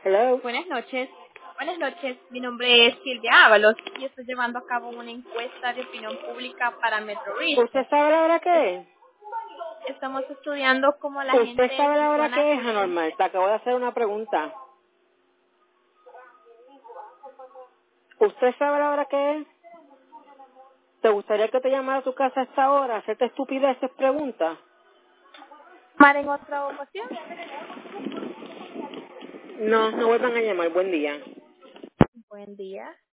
Hello. Buenas noches. Buenas noches. Mi nombre es Silvia Ábalos y estoy llevando a cabo una encuesta de opinión pública para Metro ¿Usted Research. sabe la hora que es? Estamos estudiando cómo la ¿Usted gente sabe la hora funciona que es, con la Anormal? Te acabo de hacer una pregunta. ¿Usted sabe la hora que es? ¿Te gustaría que te llamara a tu casa a esta hora, hacerte estupideces preguntas? llamar en otra ocasión. No, no vuelvan a llamar. Buen día. Buen día.